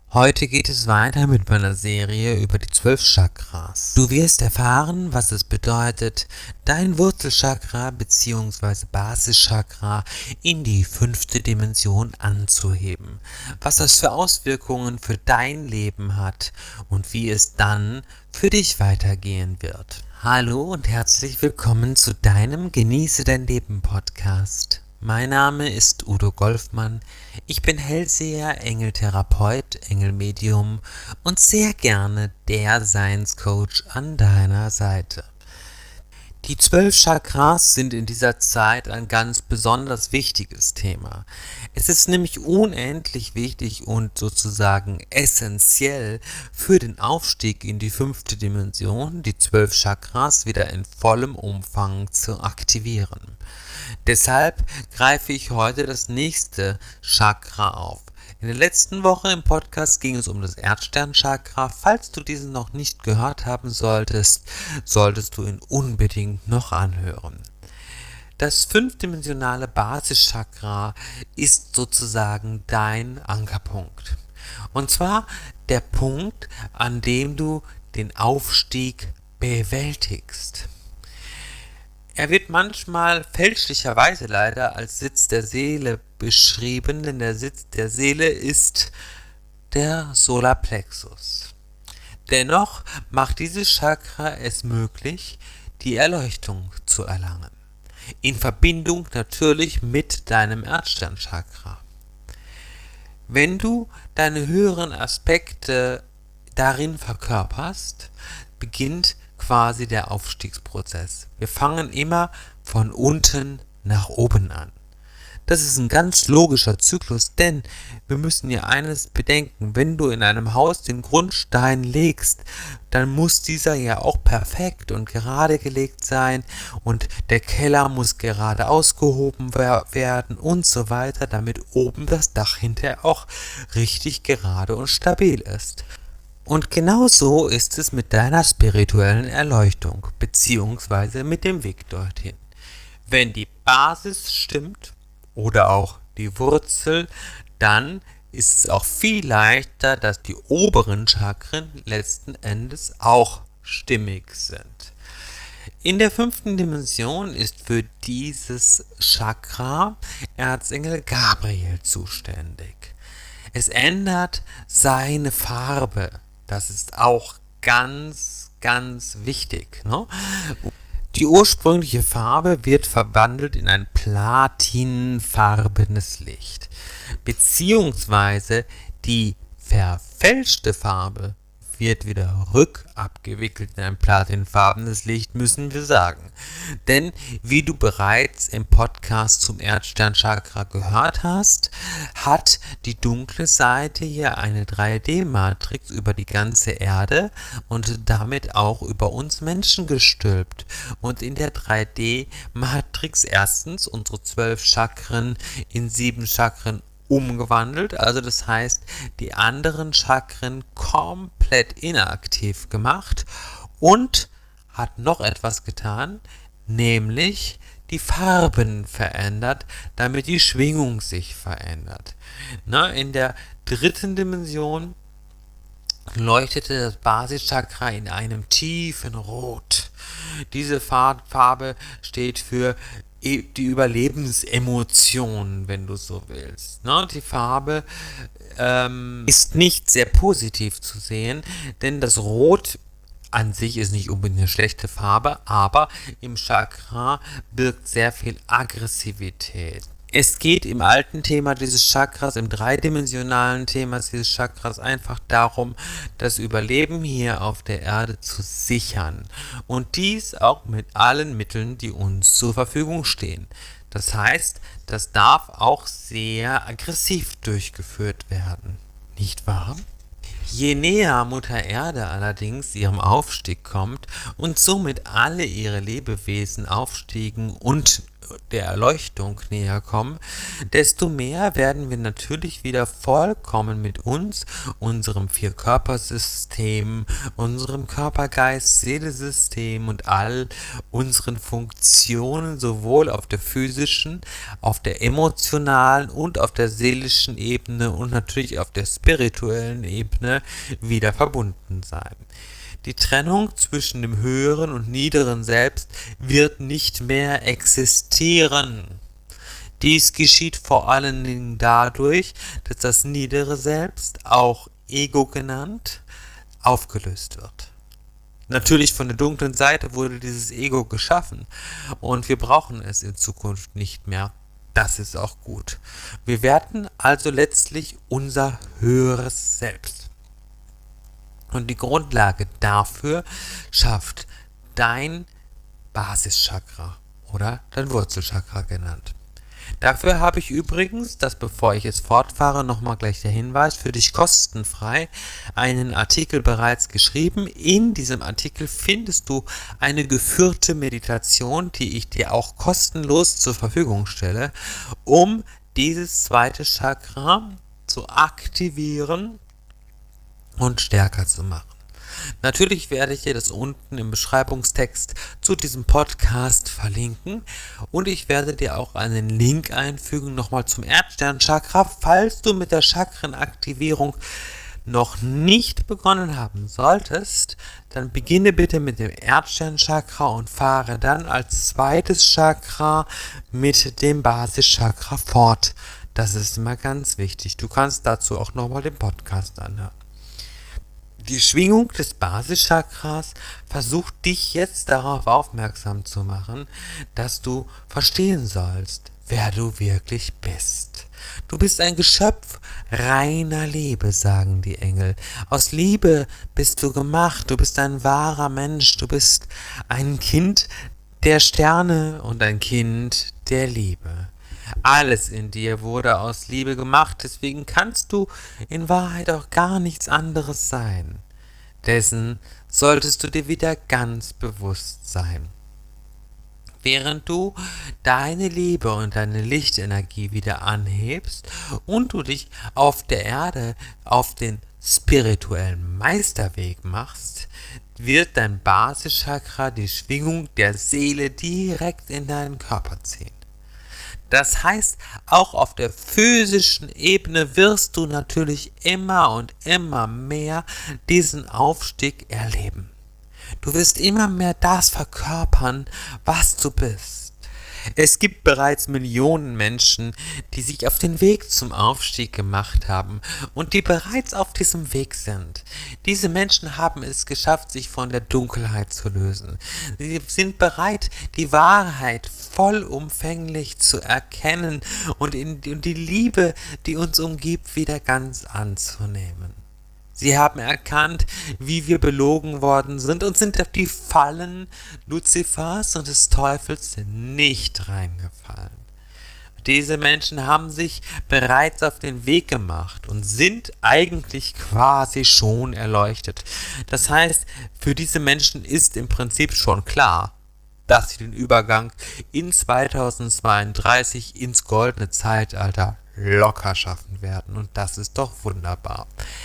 Heute geht es weiter mit meiner Serie über die 12 Chakras. Du wirst erfahren, was es bedeutet, dein Wurzelchakra bzw. Basischakra in die 5. Dimension anzuheben, was das für Auswirkungen für dein Leben hat und wie es dann für dich weitergehen wird. Hallo und herzlich willkommen zu deinem Genieße dein Leben Podcast. Mein Name ist Udo Golfmann, ich bin Hellseher, Engeltherapeut, Engelmedium und sehr gerne der Seinscoach an deiner Seite. Die 12 Chakras sind in dieser Zeit ein ganz besonders wichtiges Thema. Es ist nämlich unendlich wichtig und sozusagen essentiell für den Aufstieg in die 5. Dimension, die 12 Chakras wieder in vollem Umfang zu aktivieren. Deshalb greife ich heute das nächste Chakra auf. In der letzten Woche im Podcast ging es um das Erdsternchakra. Falls du diesen noch nicht gehört haben solltest, solltest du ihn unbedingt noch anhören. Das 5-dimensionale Basischakra ist sozusagen dein Ankerpunkt. Und zwar der Punkt, an dem du den Aufstieg bewältigst. Er wird manchmal fälschlicherweise leider als Sitz der Seele beschrieben, denn der Sitz der Seele ist der Solarplexus. Dennoch macht dieses Chakra es möglich, die Erleuchtung zu erlangen. In Verbindung natürlich mit deinem Erdsternchakra. Wenn du deine höheren Aspekte darin verkörperst, beginnt quasi der Aufstiegsprozess. Wir fangen immer von unten nach oben an. Das ist ein ganz logischer Zyklus, denn wir müssen ja eines bedenken: Wenn du in einem Haus den Grundstein legst, dann muss dieser ja auch perfekt und gerade gelegt sein und der Keller muss gerade ausgehoben werden und so weiter, damit oben das Dach hinterher auch richtig gerade und stabil ist. Und genau so ist es mit deiner spirituellen Erleuchtung bzw. mit dem Weg dorthin. Wenn die Basis stimmt oder auch die Wurzel, dann ist es auch viel leichter, dass die oberen Chakren letzten Endes auch stimmig sind. In der 5. Dimension ist für dieses Chakra Erzengel Gabriel zuständig. Es ändert seine Farbe. Das ist auch ganz, ganz wichtig, ne? Die ursprüngliche Farbe wird verwandelt in ein platinfarbenes Licht. Beziehungsweise die verfälschte Farbe wird wieder rückabgewickelt in ein platinfarbenes Licht, müssen wir sagen. Denn wie du bereits im Podcast zum Erdsternchakra gehört hast, hat die dunkle Seite hier eine 3D-Matrix über die ganze Erde und damit auch über uns Menschen gestülpt. Und in der 3D-Matrix erstens unsere 12 Chakren in 7 Chakren umgewandelt, also das heißt, die anderen Chakren komplett inaktiv gemacht und hat noch etwas getan, nämlich die Farben verändert, damit die Schwingung sich verändert. In der 3. Dimension leuchtete das Basischakra in einem tiefen Rot. Diese Farbe steht für die Überlebensemotion, wenn du so willst. Die Farbe ist nicht sehr positiv zu sehen, denn das Rot an sich ist nicht unbedingt eine schlechte Farbe, aber im Chakra birgt sehr viel Aggressivität. Es geht im alten Thema dieses Chakras, im dreidimensionalen Thema dieses Chakras einfach darum, das Überleben hier auf der Erde zu sichern. Und dies auch mit allen Mitteln, die uns zur Verfügung stehen. Das heißt, das darf auch sehr aggressiv durchgeführt werden. Nicht wahr? Je näher Mutter Erde allerdings ihrem Aufstieg kommt und somit alle ihre Lebewesen aufstiegen und der Erleuchtung näher kommen, desto mehr werden wir natürlich wieder vollkommen mit uns, unserem Vierkörpersystem, unserem Körper-Geist-Seele-System und all unseren Funktionen sowohl auf der physischen, auf der emotionalen und auf der seelischen Ebene und natürlich auf der spirituellen Ebene wieder verbunden sein. Die Trennung zwischen dem höheren und niederen Selbst wird nicht mehr existieren. Dies geschieht vor allen Dingen dadurch, dass das niedere Selbst, auch Ego genannt, aufgelöst wird. Natürlich von der dunklen Seite wurde dieses Ego geschaffen und wir brauchen es in Zukunft nicht mehr. Das ist auch gut. Wir werden also letztlich unser höheres Selbst. Und die Grundlage dafür schafft dein Basischakra oder dein Wurzelchakra genannt. Dafür habe ich übrigens, bevor ich jetzt fortfahre, nochmal gleich der Hinweis, für dich kostenfrei einen Artikel bereits geschrieben. In diesem Artikel findest du eine geführte Meditation, die ich dir auch kostenlos zur Verfügung stelle, um dieses zweite Chakra zu aktivieren und stärker zu machen. Natürlich werde ich dir das unten im Beschreibungstext zu diesem Podcast verlinken und ich werde dir auch einen Link einfügen, nochmal zum Erdsternchakra. Falls du mit der Chakrenaktivierung noch nicht begonnen haben solltest, dann beginne bitte mit dem Erdsternchakra und fahre dann als zweites Chakra mit dem Basischakra fort. Das ist immer ganz wichtig. Du kannst dazu auch nochmal den Podcast anhören. Die Schwingung des Basischakras versucht dich jetzt darauf aufmerksam zu machen, dass du verstehen sollst, wer du wirklich bist. Du bist ein Geschöpf reiner Liebe, sagen die Engel. Aus Liebe bist du gemacht, du bist ein wahrer Mensch, du bist ein Kind der Sterne und ein Kind der Liebe. Alles in dir wurde aus Liebe gemacht, deswegen kannst du in Wahrheit auch gar nichts anderes sein. Dessen solltest du dir wieder ganz bewusst sein. Während du deine Liebe und deine Lichtenergie wieder anhebst und du dich auf der Erde auf den spirituellen Meisterweg machst, wird dein Basischakra die Schwingung der Seele direkt in deinen Körper ziehen. Das heißt, auch auf der physischen Ebene wirst du natürlich immer und immer mehr diesen Aufstieg erleben. Du wirst immer mehr das verkörpern, was du bist. Es gibt bereits Millionen Menschen, die sich auf den Weg zum Aufstieg gemacht haben und die bereits auf diesem Weg sind. Diese Menschen haben es geschafft, sich von der Dunkelheit zu lösen. Sie sind bereit, die Wahrheit vollumfänglich zu erkennen und die Liebe, die uns umgibt, wieder ganz anzunehmen. Sie haben erkannt, wie wir belogen worden sind und sind auf die Fallen Luzifers und des Teufels nicht reingefallen. Diese Menschen haben sich bereits auf den Weg gemacht und sind eigentlich quasi schon erleuchtet. Das heißt, für diese Menschen ist im Prinzip schon klar, dass sie den Übergang in 2032 ins goldene Zeitalter locker schaffen werden. Und das ist doch wunderbar.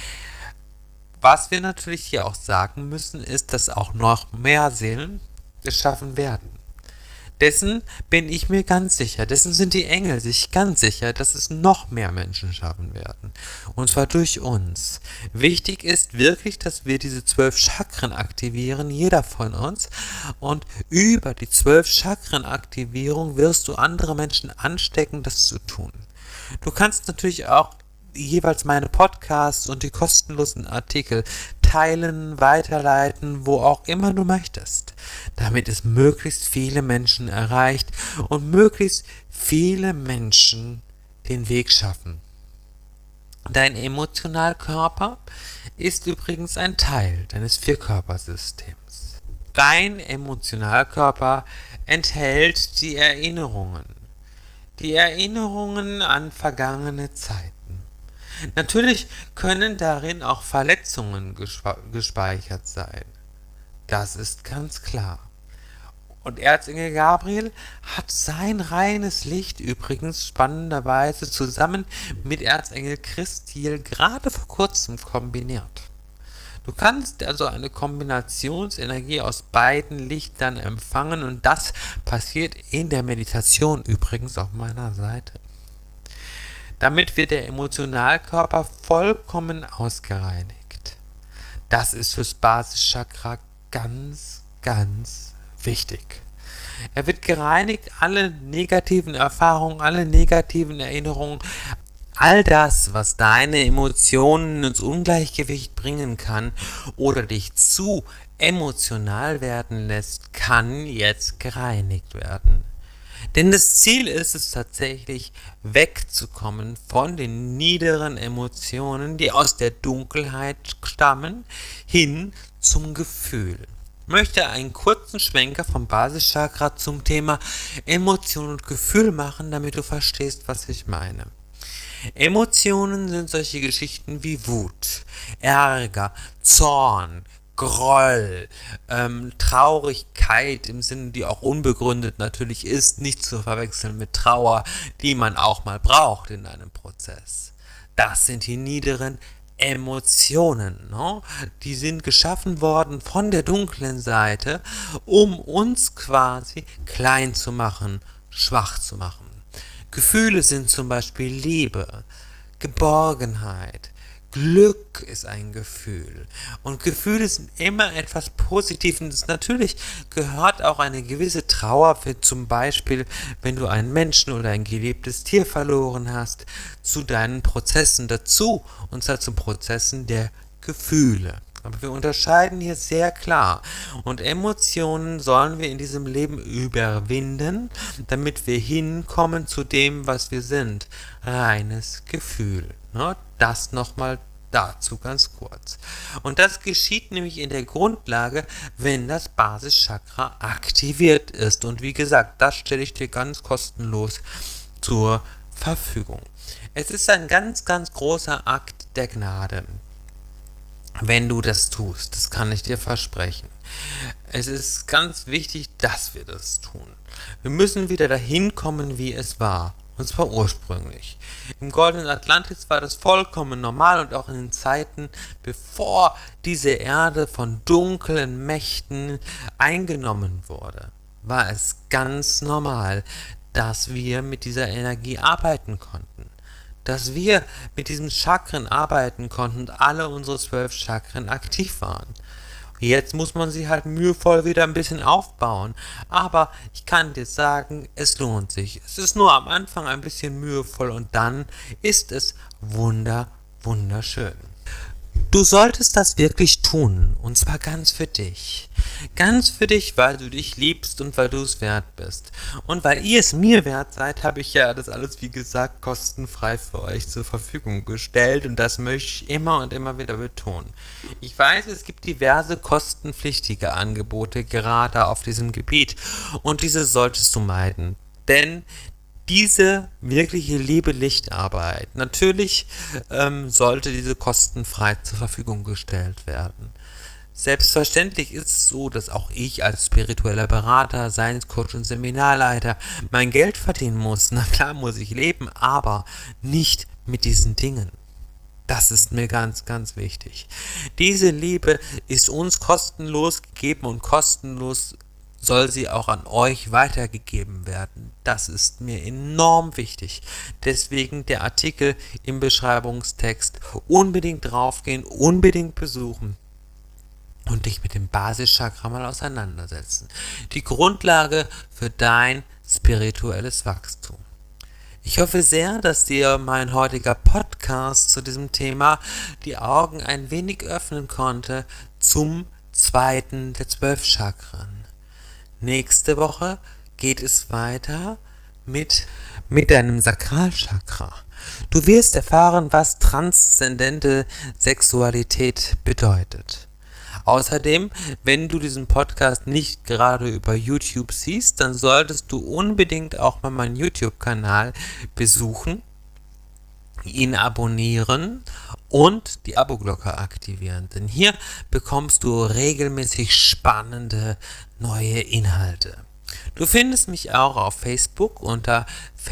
Was wir natürlich hier auch sagen müssen, ist, dass auch noch mehr Seelen es schaffen werden. Dessen bin ich mir ganz sicher, dessen sind die Engel sich ganz sicher, dass es noch mehr Menschen schaffen werden. Und zwar durch uns. Wichtig ist wirklich, dass wir diese 12 Chakren aktivieren, jeder von uns. Und über die 12 Chakren-Aktivierung wirst du andere Menschen anstecken, das zu tun. Du kannst natürlich auch jeweils meine Podcasts und die kostenlosen Artikel teilen, weiterleiten, wo auch immer du möchtest, damit es möglichst viele Menschen erreicht und möglichst viele Menschen den Weg schaffen. Dein Emotionalkörper ist übrigens ein Teil deines Vierkörpersystems. Dein Emotionalkörper enthält die Erinnerungen an vergangene Zeiten. Natürlich können darin auch Verletzungen gespeichert sein. Das ist ganz klar. Und Erzengel Gabriel hat sein reines Licht übrigens spannenderweise zusammen mit Erzengel Christiel gerade vor kurzem kombiniert. Du kannst also eine Kombinationsenergie aus beiden Lichtern empfangen und das passiert in der Meditation übrigens auf meiner Seite. Damit wird der Emotionalkörper vollkommen ausgereinigt. Das ist fürs Basischakra ganz, ganz wichtig. Er wird gereinigt, alle negativen Erfahrungen, alle negativen Erinnerungen, all das, was deine Emotionen ins Ungleichgewicht bringen kann oder dich zu emotional werden lässt, kann jetzt gereinigt werden. Denn das Ziel ist es tatsächlich, wegzukommen von den niederen Emotionen, die aus der Dunkelheit stammen, hin zum Gefühl. Ich möchte einen kurzen Schwenker vom Basischakra zum Thema Emotion und Gefühl machen, damit du verstehst, was ich meine. Emotionen sind solche Geschichten wie Wut, Ärger, Zorn, Groll, Traurigkeit im Sinne, die auch unbegründet natürlich ist, nicht zu verwechseln mit Trauer, die man auch mal braucht in einem Prozess. Das sind die niederen Emotionen, ne? Die sind geschaffen worden von der dunklen Seite, um uns quasi klein zu machen, schwach zu machen. Gefühle sind zum Beispiel Liebe, Geborgenheit, Glück ist ein Gefühl. Und Gefühle sind immer etwas Positives. Natürlich gehört auch eine gewisse Trauer, für zum Beispiel, wenn du einen Menschen oder ein geliebtes Tier verloren hast, zu deinen Prozessen dazu, und zwar zu Prozessen der Gefühle. Aber wir unterscheiden hier sehr klar. Und Emotionen sollen wir in diesem Leben überwinden, damit wir hinkommen zu dem, was wir sind. Reines Gefühl. Das nochmal dazu ganz kurz. Und das geschieht nämlich in der Grundlage, wenn das Basischakra aktiviert ist. Und wie gesagt, das stelle ich dir ganz kostenlos zur Verfügung. Es ist ein ganz, ganz großer Akt der Gnade, wenn du das tust. Das kann ich dir versprechen. Es ist ganz wichtig, dass wir das tun. Wir müssen wieder dahin kommen, wie es war. Und zwar ursprünglich. Im Goldenen Atlantis war das vollkommen normal und auch in den Zeiten, bevor diese Erde von dunklen Mächten eingenommen wurde, war es ganz normal, dass wir mit dieser Energie arbeiten konnten. Dass wir mit diesen Chakren arbeiten konnten und alle unsere 12 Chakren aktiv waren. Jetzt muss man sie halt mühevoll wieder ein bisschen aufbauen. Aber ich kann dir sagen, es lohnt sich. Es ist nur am Anfang ein bisschen mühevoll und dann ist es wunderschön. Du solltest das wirklich tun, und zwar ganz für dich. Ganz für dich, weil du dich liebst und weil du es wert bist. Und weil ihr es mir wert seid, habe ich ja das alles, wie gesagt, kostenfrei für euch zur Verfügung gestellt. Und das möchte ich immer und immer wieder betonen. Ich weiß, es gibt diverse kostenpflichtige Angebote gerade auf diesem Gebiet. Und diese solltest du meiden. Denn diese wirkliche Liebe-Lichtarbeit, natürlich sollte diese kostenfrei zur Verfügung gestellt werden. Selbstverständlich ist es so, dass auch ich als spiritueller Berater, Seinscoach und Seminarleiter mein Geld verdienen muss. Na klar muss ich leben, aber nicht mit diesen Dingen. Das ist mir ganz, ganz wichtig. Diese Liebe ist uns kostenlos gegeben und kostenlos soll sie auch an euch weitergegeben werden. Das ist mir enorm wichtig. Deswegen der Artikel im Beschreibungstext. Unbedingt draufgehen, unbedingt besuchen und dich mit dem Basischakra mal auseinandersetzen. Die Grundlage für dein spirituelles Wachstum. Ich hoffe sehr, dass dir mein heutiger Podcast zu diesem Thema die Augen ein wenig öffnen konnte zum zweiten der 12 Chakren. Nächste Woche geht es weiter mit deinem Sakralchakra. Du wirst erfahren, was transzendente Sexualität bedeutet. Außerdem, wenn du diesen Podcast nicht gerade über YouTube siehst, dann solltest du unbedingt auch mal meinen YouTube-Kanal besuchen, ihn abonnieren und die Abo-Glocke aktivieren. Denn hier bekommst du regelmäßig spannende neue Inhalte. Du findest mich auch auf Facebook unter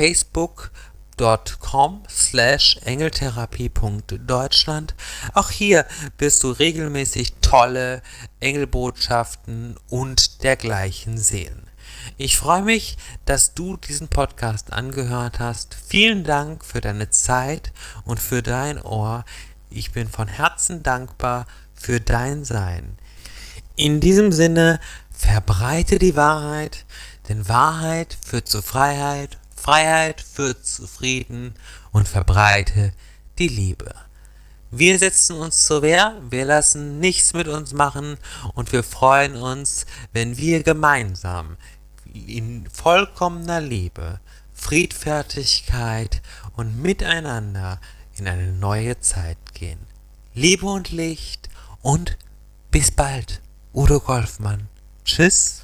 facebook.com/engeltherapie.deutschland. Auch hier wirst du regelmäßig tolle Engelbotschaften und dergleichen sehen. Ich freue mich, dass du diesen Podcast angehört hast. Vielen Dank für deine Zeit und für dein Ohr. Ich bin von Herzen dankbar für dein Sein. In diesem Sinne, verbreite die Wahrheit, denn Wahrheit führt zu Freiheit, Freiheit führt zu Frieden und verbreite die Liebe. Wir setzen uns zur Wehr, wir lassen nichts mit uns machen und wir freuen uns, wenn wir gemeinsam in vollkommener Liebe, Friedfertigkeit und miteinander in eine neue Zeit gehen. Liebe und Licht und bis bald. Udo Golfmann. Tschüss.